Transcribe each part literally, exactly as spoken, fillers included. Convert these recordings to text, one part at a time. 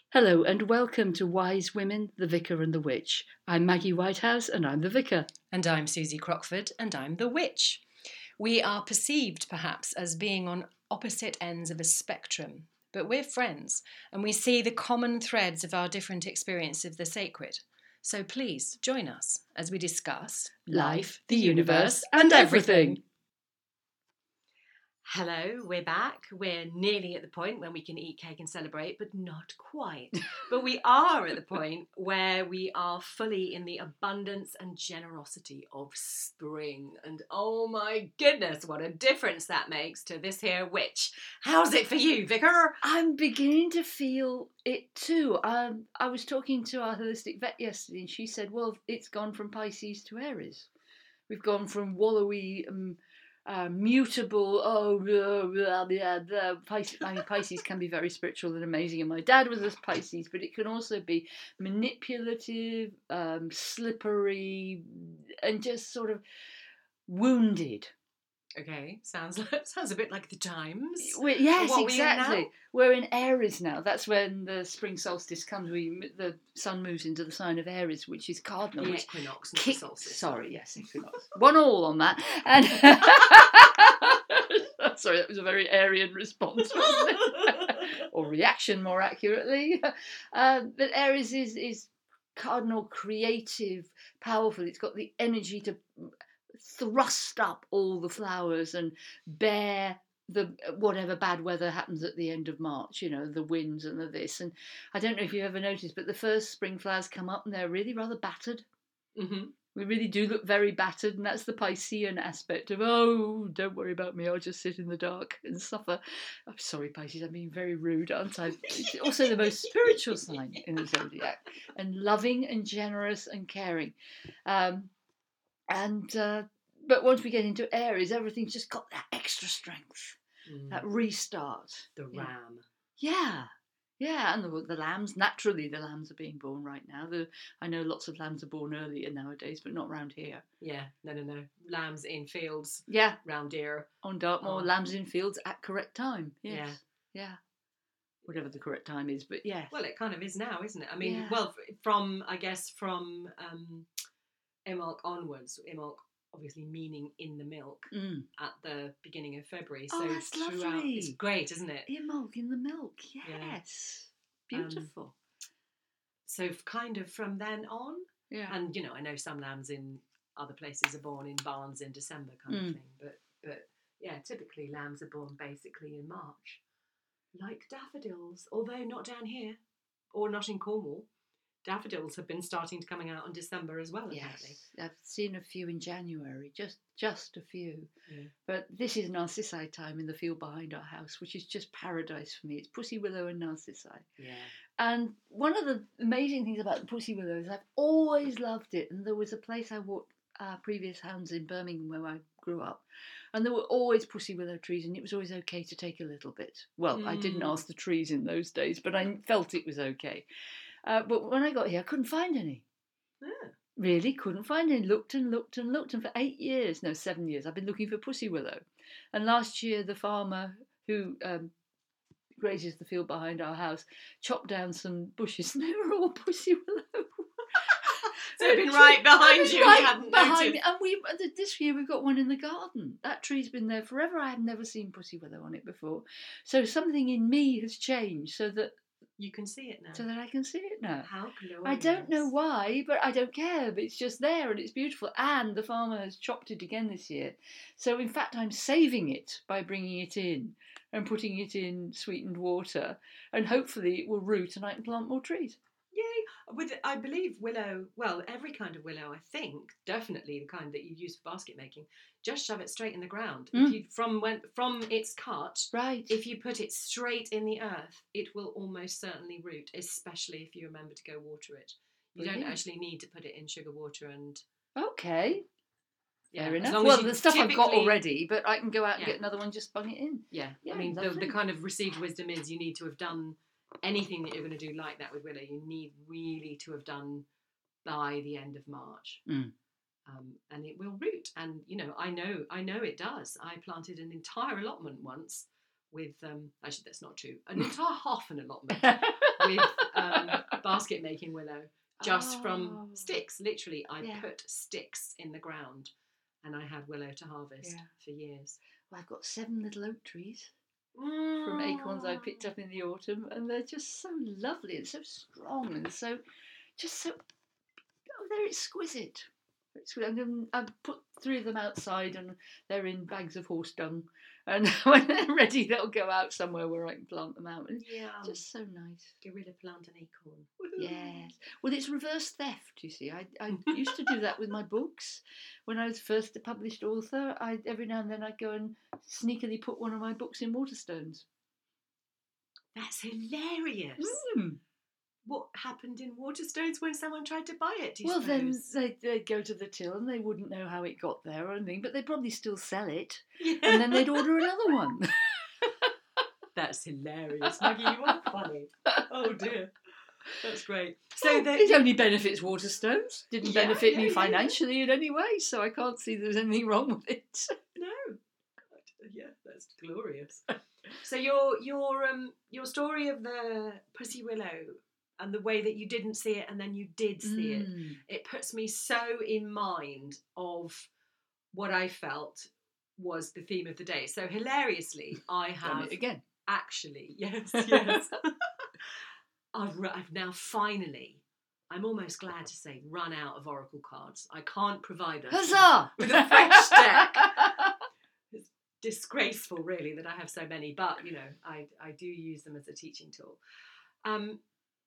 Hello and welcome to Wise Women, the Vicar and the Witch. I'm Maggie Whitehouse and I'm the Vicar. And I'm Susie Crockford and I'm the Witch. We are perceived perhaps as being on opposite ends of a spectrum, but we're friends and we see the common threads of our different experience of the sacred. So please join us as we discuss life, the universe and everything. Hello, we're back. We're nearly at the point when we can eat cake and celebrate, but not quite. But we are at the point where we are fully in the abundance and generosity of spring. And oh my goodness, what a difference that makes to this here witch. How's it for you, Vicar? I'm beginning to feel it too. Um, I was talking to our holistic vet yesterday and she said, well, it's gone from Pisces to Aries. We've gone from wallowy... Um, Uh, mutable, oh, blah, blah, blah, blah. Pisces, I mean, Pisces can be very spiritual and amazing, and my dad was a Pisces, but it can also be manipulative, um, slippery, and just sort of wounded. Okay, sounds like, sounds a bit like the times. We're, yes, what exactly. We We're in Aries now. That's when the spring solstice comes. We the sun moves into the sign of Aries, which is cardinal. The which equinox, not kick, the solstice. Sorry, yes, equinox. One all on that. And sorry, that was a very Aryan response, wasn't it? Or reaction, more accurately. Uh, but Aries is is cardinal, creative, powerful. It's got the energy to thrust up all the flowers and bear the whatever bad weather happens at the end of March, you know, the winds and the this. And I don't know if you've ever noticed, but the first spring flowers come up and they're really rather battered. Mm-hmm. We really do look very battered, and that's the Piscean aspect of, oh, don't worry about me, I'll just sit in the dark and suffer. I'm sorry, Pisces, I'm being very rude, aren't I? It's also the most spiritual sign in the zodiac, and loving and generous and caring. Um, and uh, but once we get into Aries, everything's just got that extra strength, mm. that restart. The ram. Yeah. Yeah, and the, the lambs, naturally the lambs are being born right now. The, I know lots of lambs are born earlier nowadays, but not round here. Yeah, no, no, no. Lambs in fields. Yeah. Round here. On Dartmoor, oh. Lambs in fields at correct time. Yes. Yeah. Yeah. Whatever the correct time is, but yeah. Well, it kind of is now, isn't it? I mean, yeah. well, from, I guess, from um, Imbolc onwards, Imbolc obviously meaning in the milk mm. at the beginning of February. Oh, so that's throughout, lovely. It's great, isn't it? Imbolc in the milk, yes. Yeah. Beautiful. Um, so kind of from then on, yeah. And you know, I know some lambs in other places are born in barns in December kind mm. of thing, but but yeah, typically lambs are born basically in March, like daffodils. Although not down here, or not in Cornwall. Daffodils have been starting to coming out in December as well, apparently. Yes, I've seen a few in January, just just a few. Yeah. But this is narcissi time in the field behind our house, which is just paradise for me. It's pussy willow and narcissi. Yeah. And one of the amazing things about the pussy willow is I've always loved it. And there was a place I walked our previous homes in Birmingham where I grew up, and there were always pussy willow trees, and it was always okay to take a little bit. Well, mm. I didn't ask the trees in those days, but I felt it was okay. Uh, but when I got here, I couldn't find any. Yeah. Really couldn't find any. Looked and looked and looked. And for eight years, no, seven years, I've been looking for pussy willow. And last year, the farmer who um, grazes the field behind our house chopped down some bushes, and they were all pussy willow. So it's been right behind you, right you hadn't behind noticed. Me. And we, this year we've got one in the garden. That tree's been there forever. I have never seen pussy willow on it before. So something in me has changed so that you can see it now. So that I can see it now. How glorious. I don't know why, but I don't care. But it's just there and it's beautiful. And the farmer has chopped it again this year. So in fact, I'm saving it by bringing it in and putting it in sweetened water. And hopefully it will root and I can plant more trees. Yay! With, I believe willow, well, every kind of willow, I think, definitely the kind that you use for basket making, just shove it straight in the ground. Mm. If you, from when from its cut, right. If you put it straight in the earth, it will almost certainly root, especially if you remember to go water it. You Brilliant. don't actually need to put it in sugar water and... Okay. Yeah, fair enough. Well, the stuff I've got already, but I can go out and yeah. get another one, just bung it in. Yeah, yeah I mean, the, the kind of received wisdom is you need to have done anything that you're going to do like that with willow, you need really to have done by the end of March. Mm. Um, and it will root. And, you know, I know I know it does. I planted an entire allotment once with, um, actually that's not true, an entire half an allotment with basket making willow just Oh. from sticks. Literally, I Yeah. put sticks in the ground and I had willow to harvest Yeah. for years. Well, I've got seven little oak trees Mm. from acorns I picked up in the autumn, and they're just so lovely and so strong and so, just so, oh, they're exquisite. And I've put three of them outside, and they're in bags of horse dung. And when they're ready, they'll go out somewhere where I can plant them out. And Yeah. just so nice. Guerrilla plant an acorn. Yes. Well, it's reverse theft, you see. I, I used to do that with my books. When I was first a published author, I every now and then I'd go and sneakily put one of my books in Waterstones. That's hilarious. Mm. What happened in Waterstones when someone tried to buy it, do you Well, suppose? then they'd, they'd go to the till and they wouldn't know how it got there or anything, but they'd probably still sell it. Yeah. And then they'd order another one. That's hilarious. Maggie, you are funny. Oh dear. That's great. So Well, that it only benefits Waterstones. Didn't Yeah, benefit yeah, me yeah, financially in any way, so I can't see there's anything wrong with it. No. God, yeah, that's glorious. So your your um your story of the pussy willow and the way that you didn't see it and then you did see it, Mm. it puts me so in mind of what I felt was the theme of the day. So hilariously, I Done have it again. actually, yes, yes. I've, ru- I've now finally, I'm almost glad to say, run out of Oracle cards. I can't provide us Huzzah! with a fresh deck. It's disgraceful, really, that I have so many, but, you know, I, I do use them as a teaching tool. Um,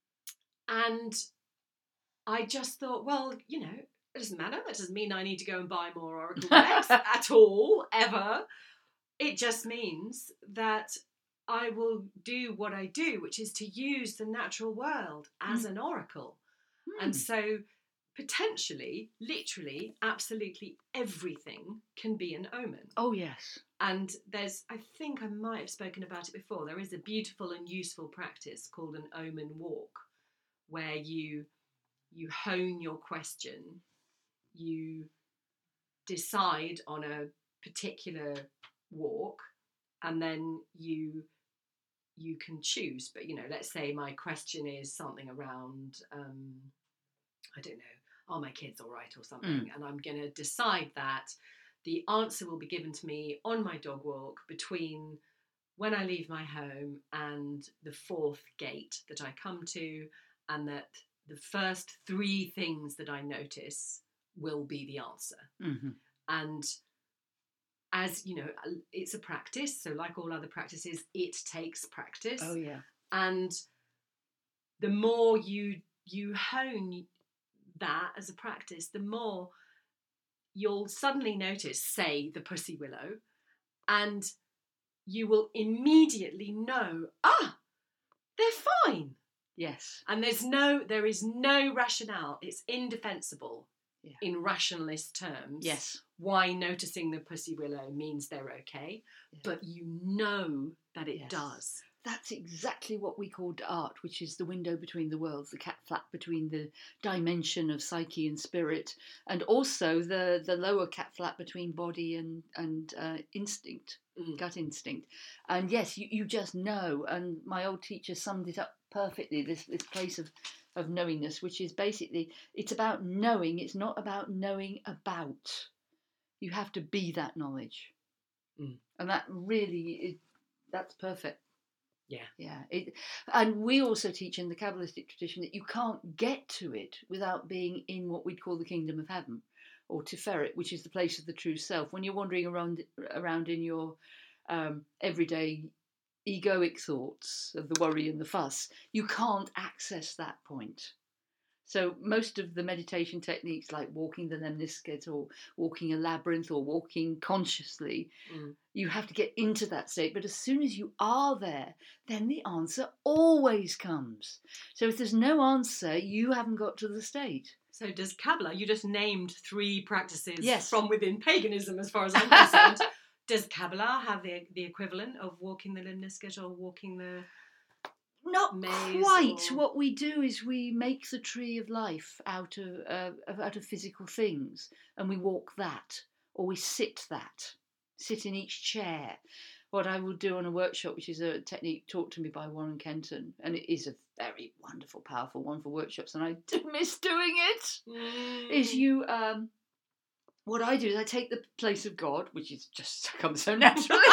and I just thought, well, you know, it doesn't matter. That doesn't mean I need to go and buy more Oracle decks at all, ever. It just means that I will do what I do, which is to use the natural world as Mm. an oracle. Mm. And so potentially, literally, absolutely everything can be an omen. Oh, yes. And there's, I think I might have spoken about it before, there is a beautiful and useful practice called an omen walk, where you you hone your question, you decide on a particular walk, and then you you can choose. But, you know, let's say my question is something around, um, I don't know, are my kids all right or something, Mm. and I'm going to decide that the answer will be given to me on my dog walk between when I leave my home and the fourth gate that I come to, and that the first three things that I notice will be the answer. Mm-hmm. And as you know, it's a practice, so like all other practices, it takes practice. Oh, yeah. And the more you you hone that as a practice, the more you'll suddenly notice, say, the pussy willow, and you will immediately know, ah, they're fine. Yes. And there's no, there is no rationale. It's indefensible Yeah. in rationalist terms. Yes. Why noticing the pussy willow means they're okay, Yeah. but you know that it Yes. does. That's exactly what we call art, which is the window between the worlds, the cat flap between the dimension of psyche and spirit, and also the, the lower cat flap between body and, and uh, instinct, Mm. gut instinct. And yes, you, you just know, and my old teacher summed it up perfectly, this, this place of, of knowingness, which is basically, it's about knowing, it's not about knowing about. You have to be that knowledge. Mm. And that really, is, that's perfect. Yeah. Yeah. It, and we also teach in the Kabbalistic tradition that you can't get to it without being in what we'd call the kingdom of heaven, or Tiferet, which is the place of the true self. When you're wandering around around in your um, everyday egoic thoughts of the worry and the fuss, you can't access that point. So most of the meditation techniques, like walking the Lemnisket or walking a labyrinth or walking consciously, Mm. you have to get into that state. But as soon as you are there, then the answer always comes. So if there's no answer, you haven't got to the state. So does Kabbalah, you just named three practices Yes. from within paganism as far as I'm concerned. Does Kabbalah have the, the equivalent of walking the Limnisket or walking the... Not maze quite. or- What we do is we make the tree of life out of uh, out of physical things, and we walk that, or we sit that, sit in each chair. what I will do on a workshop, which is a technique taught to me by Warren Kenton, and it is a very wonderful, powerful one for workshops, and I do miss doing it, Mm. is you, um, what I do is I take the place of God, which is just comes so naturally,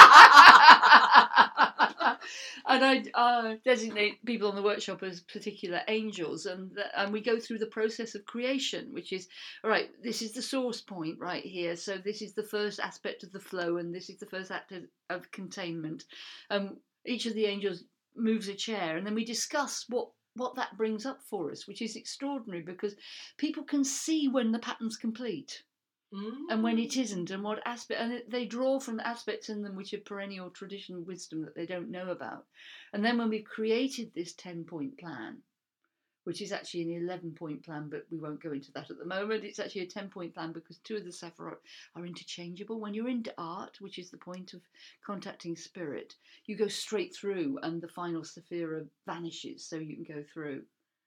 and I uh, designate people on the workshop as particular angels, and th- and we go through the process of creation, which is, all right, this is the source point right here, so this is the first aspect of the flow, and this is the first act of, of containment. Um, each of the angels moves a chair, and then we discuss what what that brings up for us, which is extraordinary because people can see when the pattern's complete. Mm. And when it isn't, and what aspect, and they draw from aspects in them which are perennial traditional wisdom that they don't know about. And then when we've created this ten-point plan, which is actually an eleven-point plan, but we won't go into that at the moment. It's actually a ten-point plan because two of the sephirot are interchangeable. When you're into art, which is the point of contacting spirit, you go straight through, and the final sephira vanishes, so you can go through.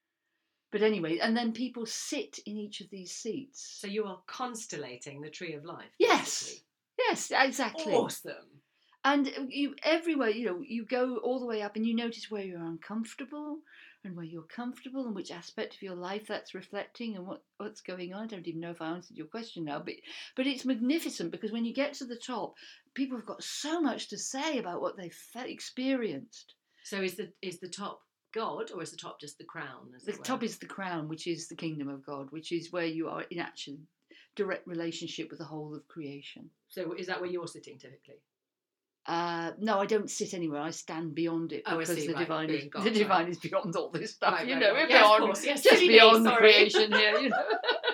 But anyway, and then people sit in each of these seats. So you are constellating the tree of life. Yes, basically. yes, exactly. Awesome. And you everywhere, you know, you go all the way up, and you notice where you're uncomfortable and where you're comfortable, and which aspect of your life that's reflecting, and what, what's going on. I don't even know if I answered your question now, but but it's magnificent because when you get to the top, people have got so much to say about what they've fe- experienced. So is the is the top God, or is the top just the crown? As The it were? top is the crown, which is the kingdom of God, which is where you are in actual direct relationship with the whole of creation. So is that where you're sitting typically? Uh, no, I don't sit anywhere. I stand beyond it Oh, I because see, the right, divine is being God, the divine right. is beyond all this stuff. Right, you right, know, right. we're Yes, of beyond, course, yes, just silly me, beyond the sorry. creation here. You know.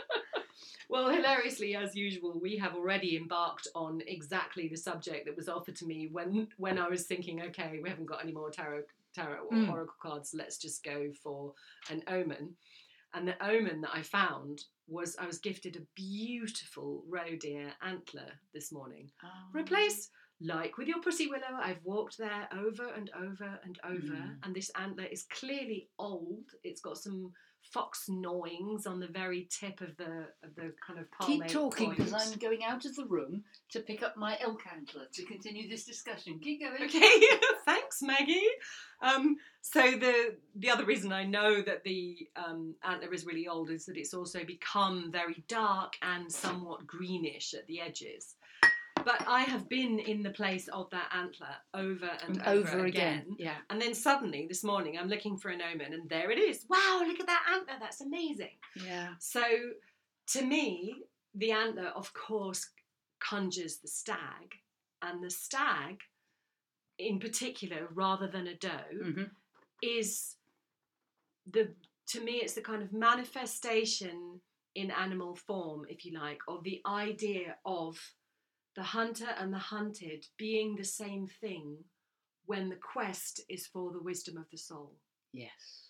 Well, hilariously, as usual, we have already embarked on exactly the subject that was offered to me when when I was thinking, okay, we haven't got any more tarot tarot or Mm. oracle cards. Let's just go for an omen. And the omen that I found was I was gifted a beautiful roe deer antler this morning. For a place like with your pussy willow, I've walked there over and over and over, Mm. and this antler is clearly old. It's got some fox gnawings on the very tip of the of the kind of palmate Keep talking because point. I'm going out of the room to pick up my elk antler to continue this discussion. Keep going. Okay, thanks, Maggie. Um, so the the other reason I know that the um, antler is really old is that it's also become very dark and somewhat greenish at the edges. But I have been in the place of that antler over and, And over, over again. again, yeah. And then suddenly this morning I'm looking for an omen and there it is. Wow, look at that antler, that's amazing. Yeah. So to me, the antler, of course, conjures the stag, and the stag, in particular, rather than a doe, Mm-hmm. is the, to me, it's the kind of manifestation in animal form, if you like, of the idea of the hunter and the hunted being the same thing when the quest is for the wisdom of the soul. Yes.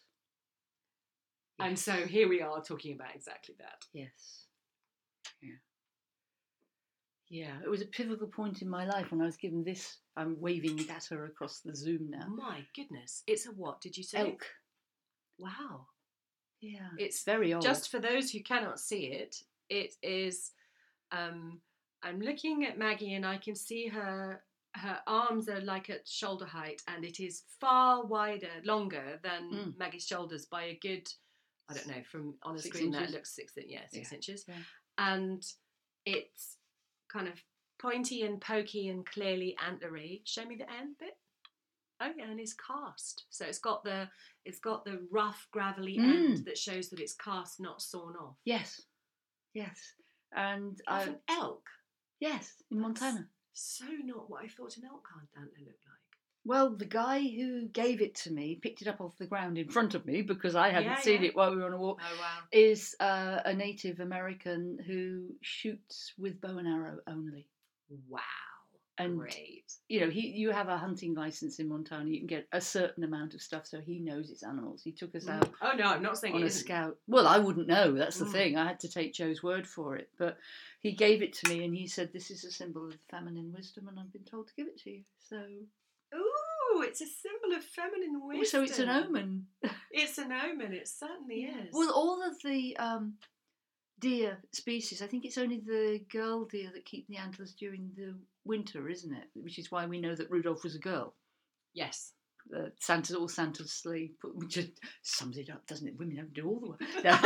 And Yes. so here we are talking about exactly that. Yes. Yeah. Yeah. It was a pivotal point in my life when I was given this. I'm waving it at her across the Zoom now. My goodness. It's a what, did you say? Elk. Wow. Yeah. It's very old. Just for those who cannot see it, it is, um, I'm looking at Maggie and I can see her, her arms are like at shoulder height, and it is far wider, longer than Mm. Maggie's shoulders by a good, I don't know, from on a Six screen inches. that looks six, yeah, six Yeah. inches. Yeah. And it's kind of pointy and pokey and clearly antlery. Show me the end bit. Oh yeah, and it's cast. So it's got the it's got the rough gravelly Mm. end that shows that it's cast, not sawn off. Yes. Yes. And Off I. an elk. Yes, in That's Montana. So not what I thought an elk antler looked like. Well, the guy who gave it to me, picked it up off the ground in front of me because I hadn't Yeah, seen yeah. it while we were on a walk, Oh wow. is uh, a Native American who shoots with bow and arrow only. Wow. And Great. you know, he you have a hunting license in Montana. You can get a certain amount of stuff, so he knows it's animals. He took us out Mm. Oh no, I'm not saying on it a isn't. scout. Well, I wouldn't know. That's the Mm. thing. I had to take Joe's word for it. But he gave it to me, and he said, "This is a symbol of feminine wisdom," and I've been told to give it to you. So, Ooh, it's a symbol of feminine wisdom. so it's an omen. It's an omen. It certainly Yeah. is. Well, all of the um, deer species. I think it's only the girl deer that keep the antlers during the winter, isn't it? Which is why we know that Rudolph was a girl. Yes. Uh, Santa's all Santa's sleigh, which just sums it up, doesn't it? Women don't do all the work.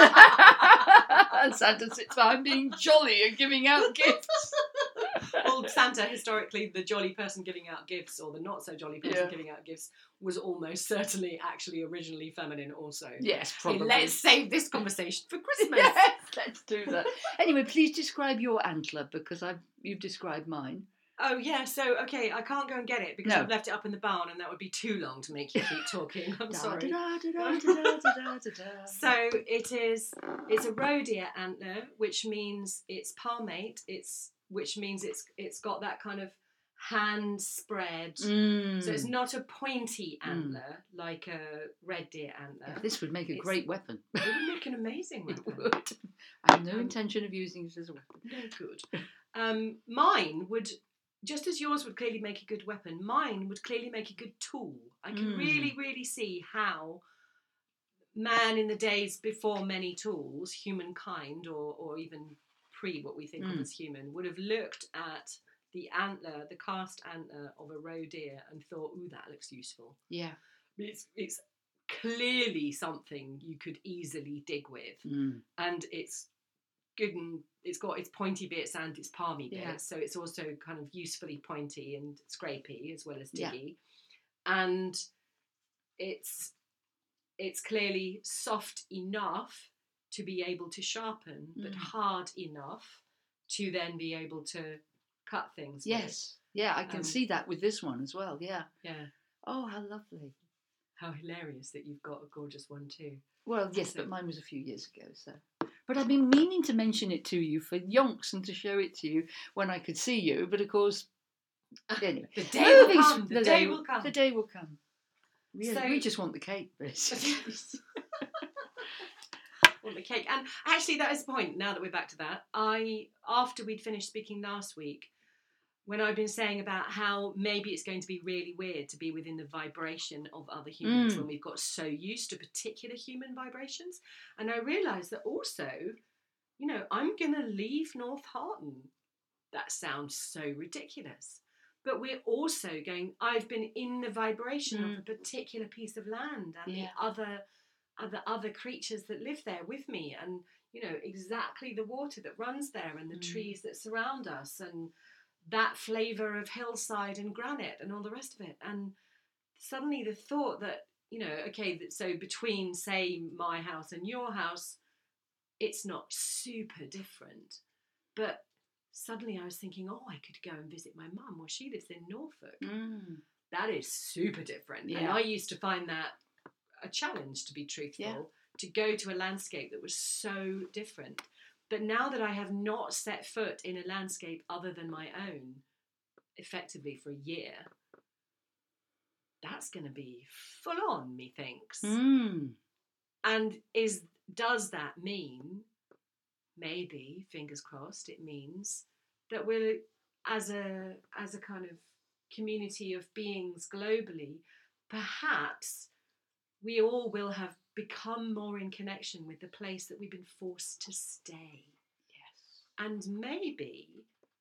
And Santa sits behind being jolly and giving out gifts. Well, Santa, historically, the jolly person giving out gifts, or the not so jolly person Yeah. giving out gifts, was almost certainly actually originally feminine also. Yes, Hey, probably. let's save this conversation for Christmas. Yes, let's do that. Anyway, please describe your antler, because I've you've described mine. Oh, yeah, so, okay, I can't go and get it because No. I've left it up in the barn and that would be too long to make you keep talking. I'm sorry. Da, da, da, da, da, da, da, da. So it is, it's a roe deer antler, which means it's palmate, it's, which means it's it's got that kind of hand spread. Mm. So it's not a pointy Mm. antler like a red deer antler. Yeah, this would make a It's- great weapon. It would make an amazing It weapon. would. I have no Um, intention of using it as a weapon. No good. Um, mine would, just as yours would clearly make a good weapon, mine would clearly make a good tool. I can Mm. really, really see how man in the days before many tools, humankind, or, or even pre what we think of Mm. as human, would have looked at the antler, the cast antler of a roe deer and thought, ooh, that looks useful. Yeah. It's, it's clearly something you could easily dig with. Mm. And it's good and it's got its pointy bits and its palmy bits, Yeah. so it's also kind of usefully pointy and scrapey as well as Yeah. diggy. And it's it's clearly soft enough to be able to sharpen, but Mm. hard enough to then be able to cut things with. Yes. Yeah, I can Um, see that with this one as well. Yeah. Yeah. Oh, how lovely. How hilarious that you've got a gorgeous one too. Well, yes, So- but mine was a few years ago, so. But I've been meaning to mention it to you for yonks and to show it to you when I could see you, but of course, anyway. The day will Moving come. s- The day will come. The day will come. Really, So- we just want the cake, basically. Want the cake. And actually, that is the point. Now that we're back to that, I after we'd finished speaking last week, when I've been saying about how maybe it's going to be really weird to be within the vibration of other humans Mm. when we've got so used to particular human vibrations, and I realised that also, you know, I'm going to leave North Harton. That sounds so ridiculous. But we're also going, I've been in the vibration Mm. of a particular piece of land and Yeah. the other, other other creatures that live there with me, and, you know, exactly the water that runs there and the Mm. trees that surround us and that flavour of hillside and granite and all the rest of it. And suddenly the thought that, you know, okay, that so between, say, my house and your house, it's not super different. But suddenly I was thinking, oh, I could go and visit my mum. Well, she lives in Norfolk. Mm. That is super different. And Yeah. I used to find that a challenge, to be truthful, Yeah. to go to a landscape that was so different. But now that I have not set foot in a landscape other than my own, effectively for a year, that's going to be full on, methinks. Mm. And is does that mean, maybe, fingers crossed, it means that we're, as a as a kind of community of beings globally, perhaps we all will have become more in connection with the place that we've been forced to stay. Yes. And maybe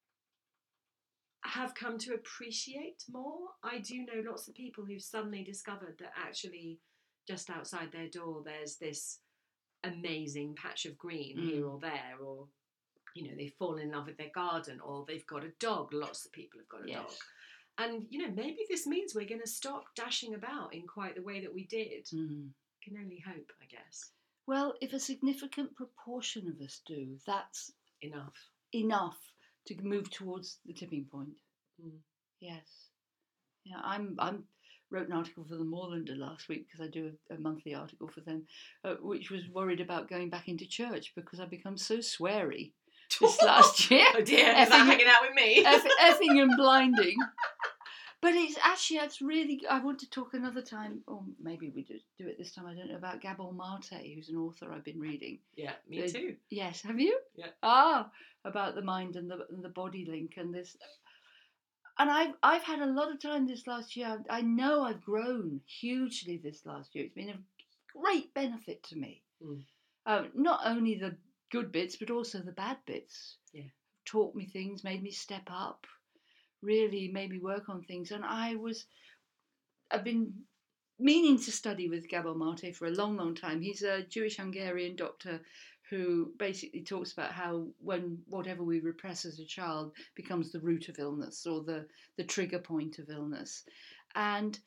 have come to appreciate more. I do know lots of people who've suddenly discovered that actually just outside their door there's this amazing patch of green Mm. here or there, or, you know, they fall in love with their garden, or they've got a dog. Lots of people have got a Yes. dog. And, you know, maybe this means we're going to stop dashing about in quite the way that we did. Mm. Can only hope, I guess. Well, if a significant proportion of us do, that's Enough. enough to move towards the tipping point. Mm. Yes. Yeah, I'm. I'm. Wrote an article for the Moorlander last week because I do a, a monthly article for them, uh, which was worried about going back into church because I've become so sweary this last year. Oh dear, is Effing- that hanging out with me? Eff, effing and blinding. But it's actually, it's really, I want to talk another time, or maybe we do, do it this time, I don't know, about Gabor Mate, who's an author I've been reading. Yeah, me The- too. Yes, have you? Yeah. Ah, about the mind and the and the body link and this. And I've I've had a lot of time this last year. I know I've grown hugely this last year. It's been a great benefit to me. Mm. Um, not only the good bits, but also the bad bits. Yeah. Taught me things, made me step up, really made me work on things. And I was, I've been meaning to study with Gabor Mate for a long, long time. He's a Jewish Hungarian doctor who basically talks about how when whatever we repress as a child becomes the root of illness or the, the trigger point of illness. And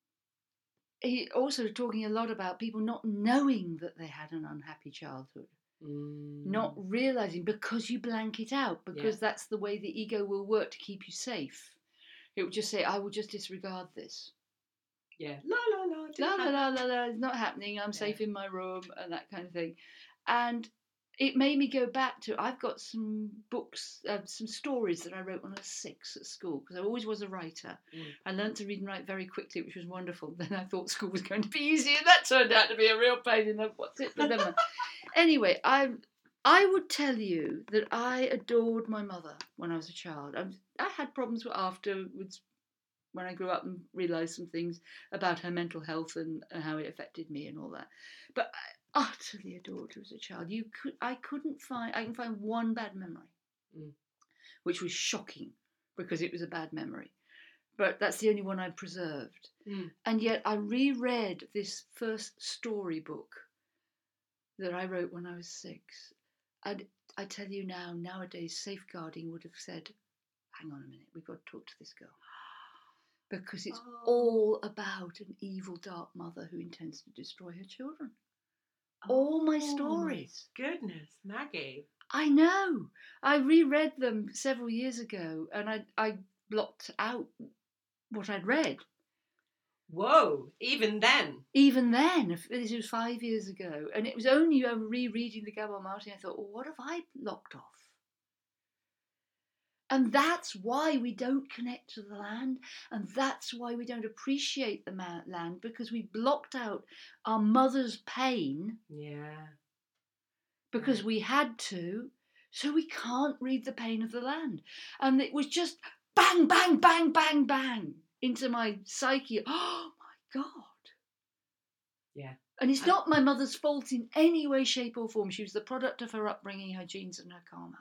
he also talking a lot about people not knowing that they had an unhappy childhood. Mm. Not realising, because you blank it out, because Yeah. that's the way the ego will work to keep you safe. It will just say, I will just disregard this. Yeah. La la la. La la la la la, it's not happening, I'm Yeah. safe in my room, and that kind of thing. And it made me go back to, I've got some books, uh, some stories that I wrote when I was six at school, because I always was a writer. Mm. I learned to read and write very quickly, which was wonderful. Then I thought school was going to be easy, and that turned out to be a real pain in the what's it, but never mind. Anyway, I I would tell you that I adored my mother when I was a child. I, I had problems with afterwards when I grew up and realised some things about her mental health and, and how it affected me and all that. But I utterly adored her as a child. You could, I couldn't find, I can find one bad memory, Mm. which was shocking because it was a bad memory. But that's the only one I've preserved. Mm. And yet I reread this first storybook that I wrote when I was six. And I tell you now, nowadays, safeguarding would have said, hang on a minute, we've got to talk to this girl. Because it's Oh. all about an evil, dark mother who intends to destroy her children. All my Oh, stories. My goodness, Maggie. I know. I reread them several years ago and I, I blocked out what I'd read. Whoa, even then. Even then, this was five years ago. And it was only over rereading the Gabor Mate I thought, well, what have I locked off? And that's why we don't connect to the land, and that's why we don't appreciate the ma- land, because we blocked out our mother's pain. Yeah. Because we had to, so we can't read the pain of the land. And it was just bang, bang, bang, bang, bang into my psyche. Oh my God. Yeah. And it's I- not my mother's fault in any way, shape, or form. She was the product of her upbringing, her genes, and her karma.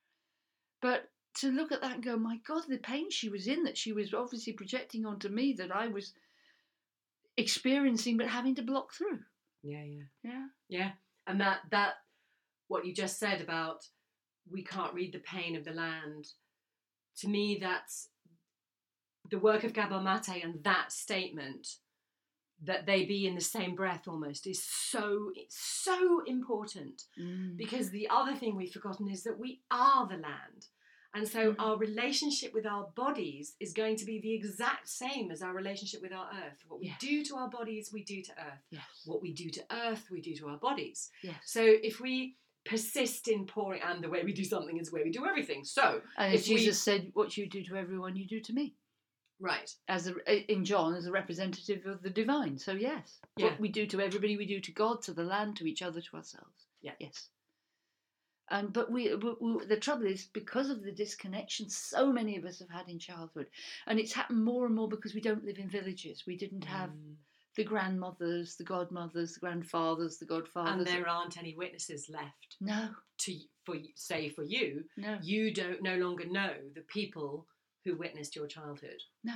But to look at that and go, my God, the pain she was in, that she was obviously projecting onto me, that I was experiencing but having to block through. Yeah, yeah. Yeah. Yeah. And that, that, what you just said about we can't read the pain of the land, to me, that's the work of Gabor Mate, and that statement, that they be in the same breath almost, is so, it's so important. Mm. Because the other thing we've forgotten is that we are the land. And so Mm. our relationship with our bodies is going to be the exact same as our relationship with our earth. What we Yes. do to our bodies, we do to earth. Yes. What we do to earth, we do to our bodies. Yes. So if we persist in pouring, and the way we do something is the way we do everything. So And if as Jesus we, said, what you do to everyone, you do to me. right. As a, in John, as a representative of the divine. So yes, Yeah. what we do to everybody, we do to God, to the land, to each other, to ourselves. Yeah. Yes. And but we, we, we the trouble is, because of the disconnection so many of us have had in childhood, and it's happened more and more because we don't live in villages. We didn't have Mm. the grandmothers, the godmothers, the grandfathers, the godfathers. And there aren't any witnesses left no, to, for say for you. no, You don't no longer know the people who witnessed your childhood. no.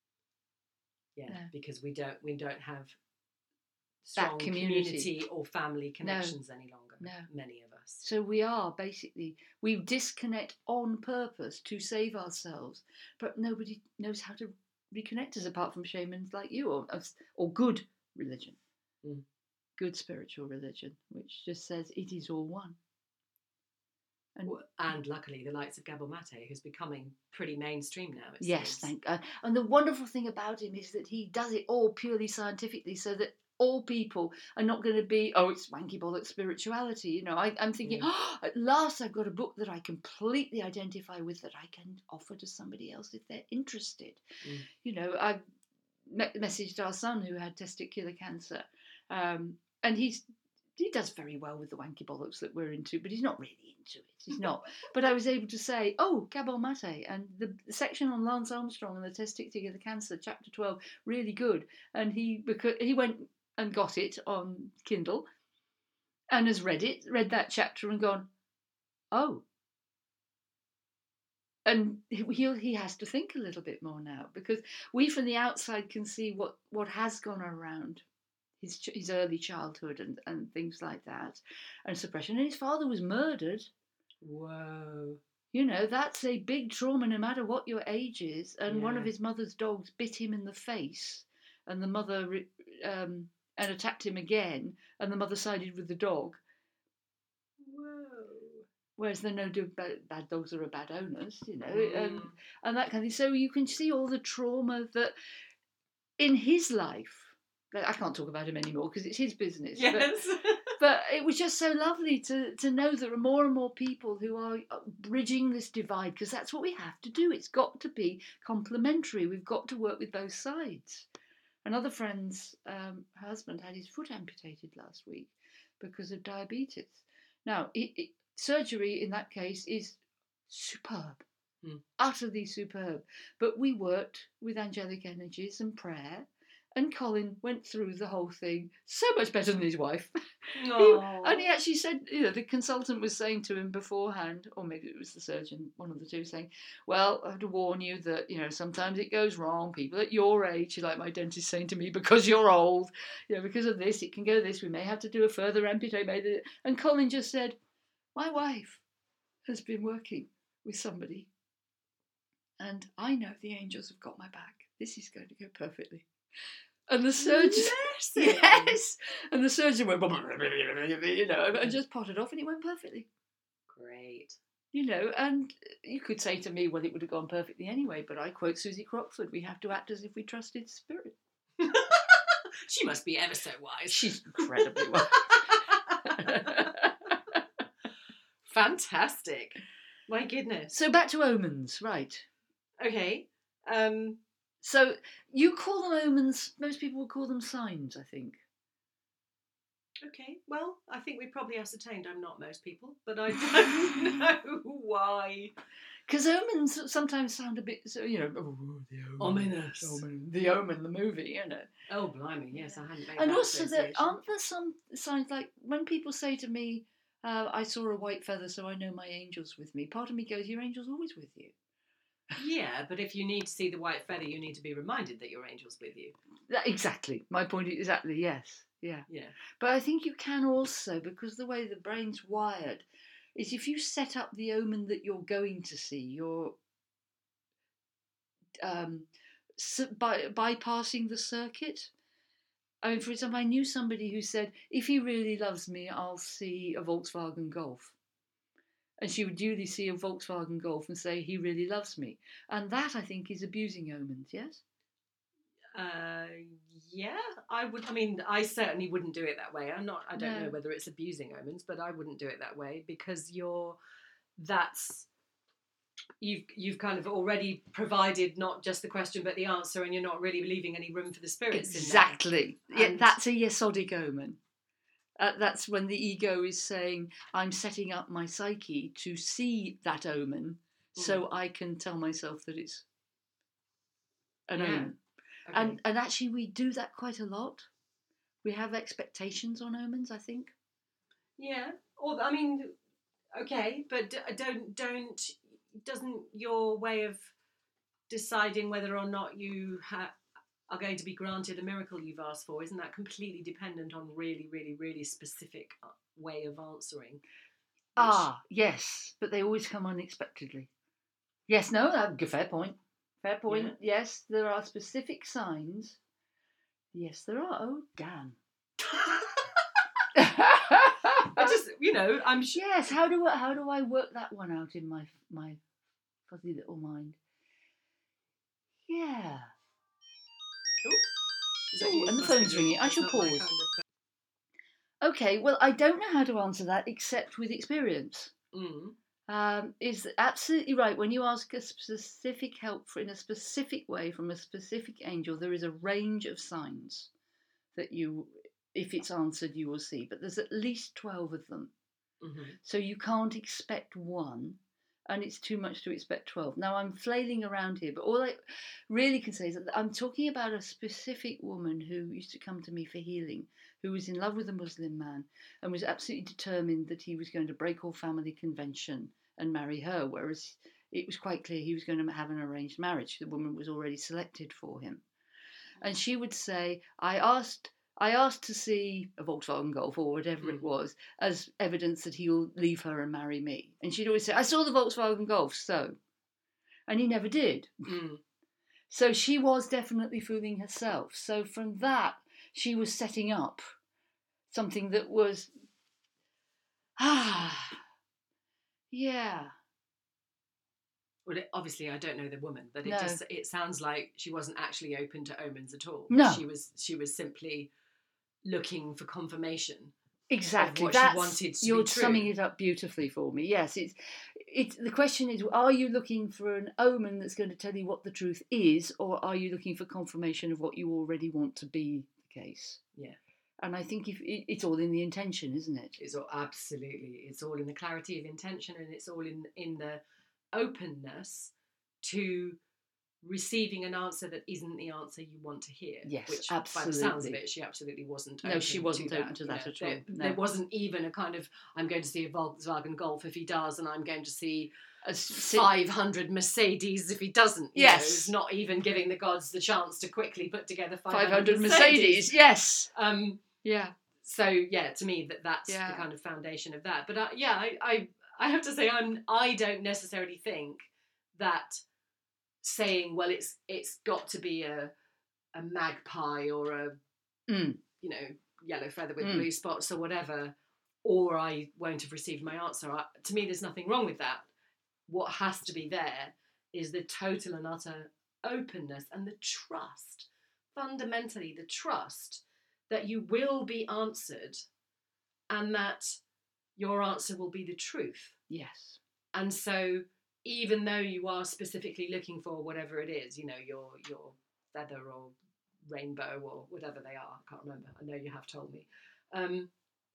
Yeah, No. because we don't we don't have strong community. community or family connections any longer. No. Many of us. So we are basically, we disconnect on purpose to save ourselves, but nobody knows how to reconnect us apart from shamans like you, or or good religion, Mm. good spiritual religion, which just says it is all one. And And luckily, the likes of Gabor Mate, who's becoming pretty mainstream now. It yes, seems. thank God. And the wonderful thing about him is that he does it all purely scientifically, so that all people are not going to be, oh, it's wanky bollock spirituality. You know, I, I'm thinking, Yeah. oh, at last I've got a book that I completely identify with, that I can offer to somebody else if they're interested. Mm. You know, I me- messaged our son who had testicular cancer, um, and he's he does very well with the wanky bollocks that we're into, but he's not really into it. He's not. But I was able to say, oh, Gabor Mate, and the, the section on Lance Armstrong and the testicular cancer, chapter twelve, really good. And he because he went and got it on Kindle, and has read it, read that chapter and gone, oh. And he he has to think a little bit more now, because we from the outside can see what, what has gone around his his early childhood and, and things like that, and suppression. And his father was murdered. Whoa. You know, that's a big trauma no matter what your age is. And Yeah. one of his mother's dogs bit him in the face, and the mother um, and attacked him again, and the mother sided with the dog. Whoa. Whereas they know bad, bad dogs are bad owners, you know, Mm. and, and that kind of thing. So you can see all the trauma that in his life. I can't talk about him anymore because it's his business. Yes. But, but it was just so lovely to, to know there are more and more people who are bridging this divide, because that's what we have to do. It's got to be complementary. We've got to work with both sides. Another friend's um, husband had his foot amputated last week because of diabetes. Now, it, it, surgery in that case is superb, mm. utterly superb. But we worked with angelic energies and prayer, and Colin went through the whole thing so much better than his wife. he, and he actually said, you know, the consultant was saying to him beforehand, or maybe it was the surgeon, one of the two, saying, well, I have to warn you that, you know, sometimes it goes wrong. People at your age, like my dentist saying to me, because you're old, you know, because of this, it can go this, we may have to do a further amputation. And Colin just said, my wife has been working with somebody, and I know the angels have got my back. This is going to go perfectly. And the surgeon, yes, and the surgeon went, you know, and just potted off, and it went perfectly. Great. You know, and you could say to me, well, it would have gone perfectly anyway, but I quote Susie Crockford, we have to act as if we trusted spirit. She must be ever so wise. She's incredibly wise. Fantastic. My goodness. So back to omens, right. Okay. Um... So you call them omens, most people would call them signs, I think. Okay, well, I think we probably ascertained I'm not most people, but I don't know why. Because omens sometimes sound a bit, so you know, oh, the omen, ominous. Omen, the Omen, the movie, you know. Oh, blimey, yes, I hadn't made and that also, there, association. aren't there some signs, like when people say to me, uh, I saw a white feather, so I know my angel's with me. Part of me goes, your angel's always with you. Yeah, but if you need to see the white feather, you need to be reminded that your angel's with you. That, exactly. My point is exactly, yes. Yeah. Yeah. But I think you can also, because the way the brain's wired, is if you set up the omen that you're going to see, you're um, by, bypassing the circuit. I mean, for example, I knew somebody who said, if he really loves me, I'll see a Volkswagen Golf. And she would duly see a Volkswagen Golf and say, he really loves me. And that, I think, is abusing omens, yes? Uh, yeah, I would. I mean, I certainly wouldn't do it that way. I'm not. I don't No. know whether it's abusing omens, but I wouldn't do it that way, because you're. That's. You've you've kind of already provided not just the question but the answer, and you're not really leaving any room for the spirits. Exactly. In there. Yeah, that's a yesodic omen. Uh, that's when the ego is saying, I'm setting up my psyche to see that omen, mm. so I can tell myself that it's an yeah. omen. Okay. And and actually we do that quite a lot. We have expectations on omens, I think. Yeah. Or I mean, okay, but don't don't doesn't your way of deciding whether or not you ha- are going to be granted a miracle you've asked for, isn't that completely dependent on really, really, really specific way of answering? Which... Ah, yes, but they always come unexpectedly. Yes, no, that's a fair point. Fair point. Yeah. Yes, there are specific signs. Yes, there are. Oh, damn. I just, you know, I'm sure. Yes, how do I, how do I work that one out in my my fuzzy little mind? Yeah. Ooh, Ooh, and the phone's ringing. I shall pause. Kind of... Okay, well, I don't know how to answer that except with experience. Mm. Um, is absolutely right. When you ask a specific help for in a specific way from a specific angel, there is a range of signs that you, if it's answered, you will see. But there's at least twelve of them. Mm-hmm. So you can't expect one. and it's too much to expect twelve. Now, I'm flailing around here, but all I really can say is that I'm talking about a specific woman who used to come to me for healing, who was in love with a Muslim man and was absolutely determined that he was going to break all family convention and marry her, whereas it was quite clear he was going to have an arranged marriage. The woman was already selected for him. And she would say, I asked I asked to see a Volkswagen Golf or whatever Mm. it was as evidence that he'll leave her and marry me. And she'd always say, I saw the Volkswagen Golf, so. And he never did. Mm. So she was definitely fooling herself. So from that, she was setting up something that was, ah, yeah. Well, it, obviously, I don't know the woman, but it No. just it sounds like she wasn't actually open to omens at all. No. she was she was simply looking for confirmation. Exactly. What she That's, wanted to you're be true. summing it up beautifully for me. Yes, it's it's the question is, are you looking for an omen that's going to tell you what the truth is, or are you looking for confirmation of what you already want to be the case? Yeah. And I think if it, it's all in the intention, isn't it? It's all absolutely. It's all in the clarity of intention, and it's all in in the openness to receiving an answer that isn't the answer you want to hear. Yes, which, by the sounds of absolutely. it, she absolutely wasn't. No, open she wasn't to open that, to you that know. at all, There, no. there wasn't even a kind of, I'm going to see a Volkswagen Golf if he does, and I'm going to see A si- five hundred Mercedes if he doesn't. You Yes. know, it's not even giving the gods the chance to quickly put together five hundred five hundred Mercedes. Mercedes. Yes. Um, Yeah. so yeah, to me that that's Yeah. the kind of foundation of that. But uh, yeah, I, I I have to say I'm I don't necessarily think that saying, well, it's it's got to be a a magpie or a Mm. you know yellow feather with Mm. blue spots or whatever, or I won't have received my answer. I, to me, there's nothing wrong with that. What has to be there is the total and utter openness and the trust, fundamentally the trust that you will be answered and that your answer will be the truth. Yes. And so even though you are specifically looking for whatever it is, you know, your your feather or rainbow or whatever they are, I can't remember, I know you have told me, um,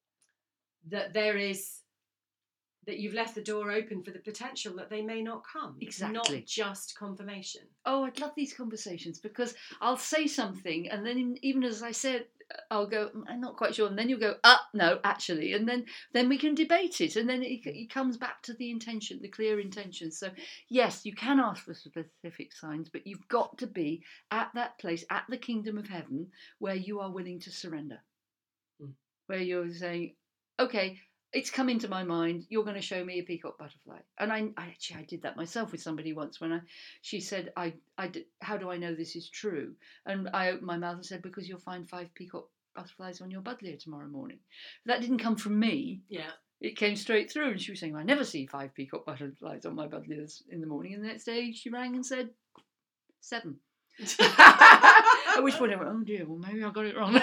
that there is, that you've left the door open for the potential that they may not come. It's Exactly. not just confirmation. Oh, I'd love these conversations because I'll say something and then in, even as I said, I'll go, I'm not quite sure. And then you'll go, ah, no, actually. And then, then we can debate it. And then it, it comes back to the intention, the clear intention. So yes, you can ask for specific signs, but you've got to be at that place, at the kingdom of heaven, where you are willing to surrender. Mm. Where you're saying, okay, it's come into my mind, you're going to show me a peacock butterfly. And I, I actually, I did that myself with somebody once when I, she said, I, I, how do I know this is true? And I opened my mouth and said, because you'll find five peacock butterflies on your budlier tomorrow morning. That didn't come from me. Yeah. It came straight through. And she was saying, I never see five peacock butterflies on my budliers in the morning. And the next day she rang and said, seven. At which point I went, oh dear, well maybe I got it wrong.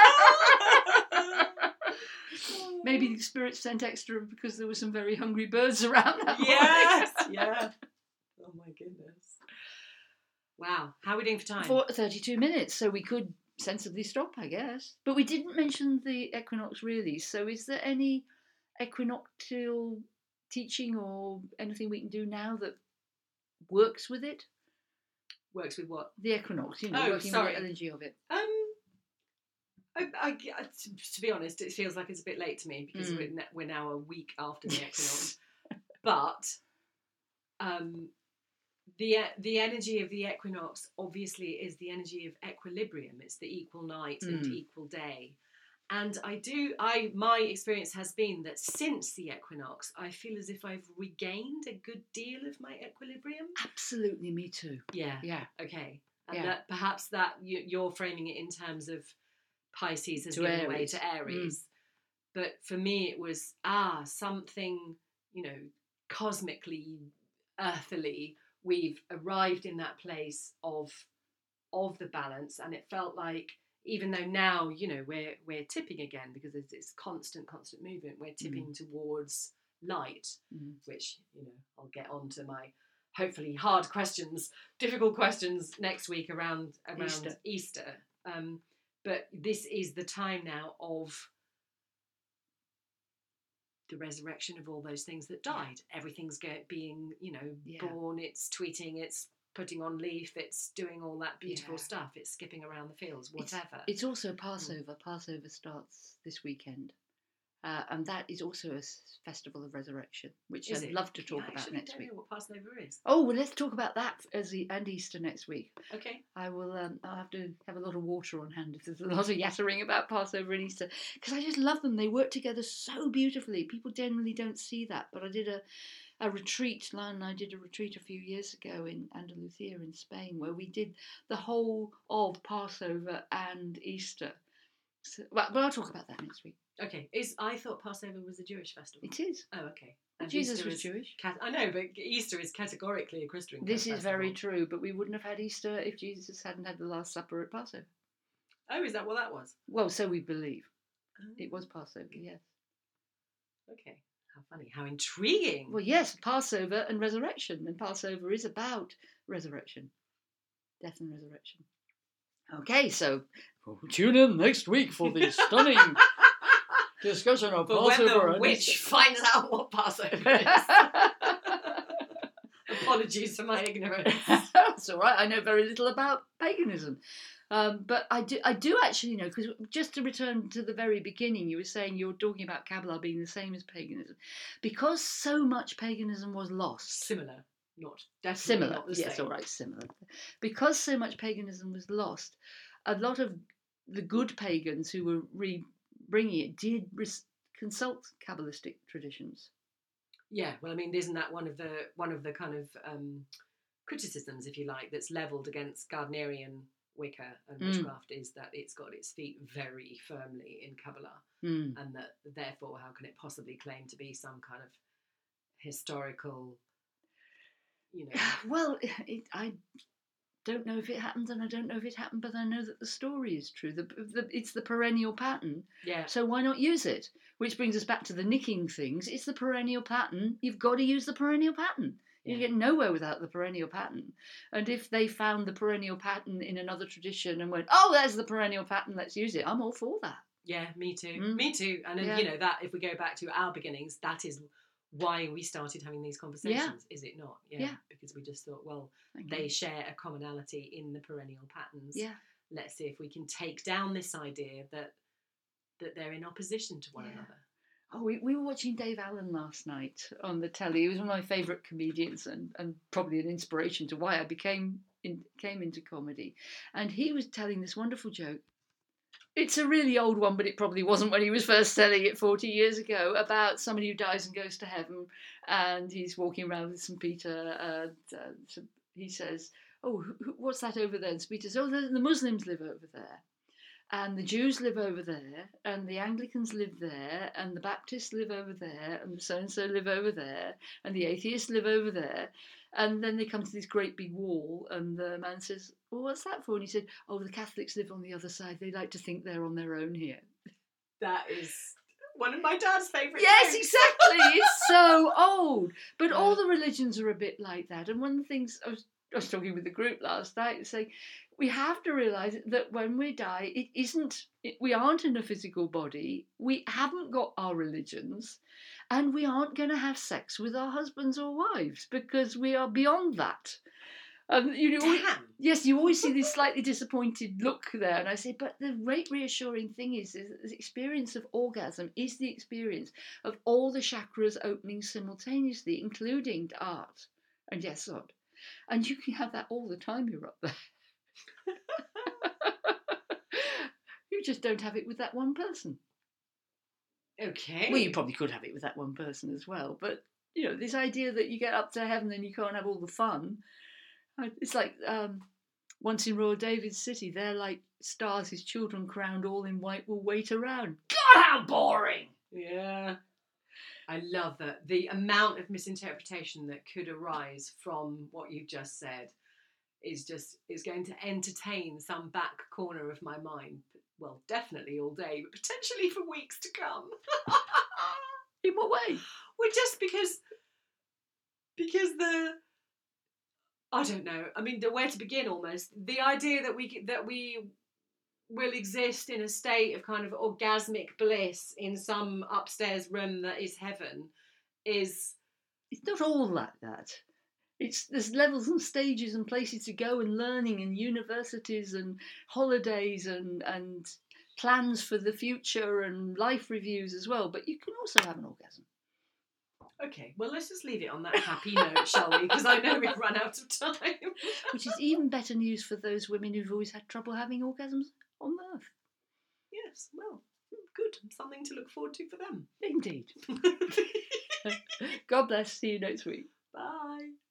Maybe the spirit sent extra because there were some very hungry birds around that Yes, morning. yeah. Oh my goodness. Wow. How are we doing for time? For thirty-two minutes, so we could sensibly stop, I guess. But we didn't mention the equinox really, so is there any equinoctial teaching or anything we can do now that works with it? Works with what? The equinox, you know, Oh, working sorry. with the energy of it. Um, I, I, I- to, to be honest, it feels like it's a bit late to me because Mm. we're, ne- we're now a week after the equinox. But um, the the energy of the equinox obviously is the energy of equilibrium. It's the equal night and Mm. equal day. And I do, I my experience has been that since the equinox, I feel as if I've regained a good deal of my equilibrium. Absolutely, me too. Yeah. Yeah. Okay. And Yeah. that perhaps that you, you're framing it in terms of Pisces has To given way Aries. to Aries. But for me, it was, ah, something, you know, cosmically, earthily, we've arrived in that place of of the balance. And it felt like, even though now, you know, we're we're tipping again because it's, it's constant, constant movement, we're tipping towards light, Mm. which, you know, I'll get on to my hopefully hard questions, difficult questions next week around around Easter. Easter. Um, but this is the time now of the resurrection of all those things that died. Yeah. Everything's get, being, you know, yeah. born, it's tweeting, it's putting on leaf, it's doing all that beautiful yeah. stuff, it's skipping around the fields, whatever. It's, it's also Passover. Mm. Passover starts this weekend. Uh, and that is also a festival of resurrection, which is I'd it? love to talk yeah, about next don't week. Know what Passover is? Oh, well, let's talk about that as the, and Easter next week. Okay. I will. Um, I'll have to have a lot of water on hand if there's a lot of yattering about Passover and Easter, because I just love them. They work together so beautifully. People generally don't see that, but I did a, a retreat. Lan and I did a retreat a few years ago in Andalusia in Spain, where we did the whole of Passover and Easter. So, well, but I'll talk about that next week. Okay, is I thought Passover was a Jewish festival. It is. Oh, okay. And Jesus Easter was Jewish. Cat- I know, but Easter is categorically a Christian This festival. is very true, but we wouldn't have had Easter if Jesus hadn't had the Last Supper at Passover. Oh, is that what that was? Well, so we believe. Oh. It was Passover, yes. Okay, how funny, how intriguing. Well, yes, Passover and resurrection, and Passover is about resurrection, death and resurrection. Okay, so tune in next week for the stunning discussion of but Passover. When the witch finds out what Passover is. Apologies for my ignorance. That's all right. I know very little about paganism, um, but I do. I do actually know, because just to return to the very beginning, you were saying you were talking about Kabbalah being the same as paganism, because so much paganism was lost. Similar. Not definitely similar, not the yes, same. all right, similar. Because so much paganism was lost, a lot of the good pagans who were re-bringing it did res- consult Kabbalistic traditions. Yeah, well, I mean, isn't that one of the one of the kind of um, criticisms, if you like, that's levelled against Gardnerian Wicca and witchcraft mm. is that it's got its feet very firmly in Kabbalah, mm. and that therefore, how can it possibly claim to be some kind of historical? You know. Well, it, I don't know if it happened, and I don't know if it happened, but I know that the story is true. The, the, it's the perennial pattern. Yeah. So why not use it? Which brings us back to the nicking things. It's the perennial pattern. You've got to use the perennial pattern. Yeah. You get nowhere without the perennial pattern. And if they found the perennial pattern in another tradition and went, oh, there's the perennial pattern, let's use it, I'm all for that. Yeah, me too. Mm. Me too. And then, yeah. you know, that if we go back to our beginnings, that is why we started having these conversations, yeah. is it not? Yeah. yeah. Because we just thought, well, Thank they you. share a commonality in the perennial patterns. Yeah. Let's see if we can take down this idea that that they're in opposition to one yeah. another. Oh, we, we were watching Dave Allen last night on the telly. He was one of my favourite comedians, and, and probably an inspiration to why I became in, came into comedy. And he was telling this wonderful joke. It's a really old one, but it probably wasn't when he was first telling it forty years ago, about somebody who dies and goes to heaven, and he's walking around with Saint Peter, and uh, so he says, oh, who, what's that over there? And Saint Peter says, oh, the, the Muslims live over there, and the Jews live over there, and the Anglicans live there, and the Baptists live over there, and the so-and-so live over there, and the atheists live over there. And then they come to this great big wall, and the man says, well, what's that for? And he said, oh, the Catholics live on the other side. They like to think they're on their own here. That is one of my dad's favourite Yes, jokes. exactly. It's so old. But all the religions are a bit like that. And one of the things, I was, I was talking with the group last night, saying, we have to realise that when we die, it isn't, it, we aren't in a physical body. We haven't got our religions. And we aren't going to have sex with our husbands or wives, because we are beyond that. Um, you know, always, yes, you always see this slightly disappointed look there. And I say, but the great reassuring thing is, is that the experience of orgasm is the experience of all the chakras opening simultaneously, including art and yesod. And you can have that all the time you're up there. You just don't have it with that one person. Okay. Well, you probably could have it with that one person as well. But, you know, this idea that you get up to heaven and you can't have all the fun. It's like um, once in Royal David's City, they're like stars, his children crowned all in white will wait around. God, how boring! Yeah. I love that. The amount of misinterpretation that could arise from what you've just said is just, is going to entertain some back corner of my mind. Well, definitely all day, but potentially for weeks to come. In what way? Well, just because, because the, I don't know. I mean, the where to begin almost. The idea that we that we will exist in a state of kind of orgasmic bliss in some upstairs room that is heaven is... It's not all like that. It's there's levels and stages and places to go and learning and universities and holidays and and plans for the future and life reviews as well. But you can also have an orgasm. Okay, well, let's just leave it on that happy note, shall we? Because I know we've run out of time. Which is even better news for those women who've always had trouble having orgasms on Earth. Yes, well, good. Something to look forward to for them. Indeed. God bless. See you next week. Bye.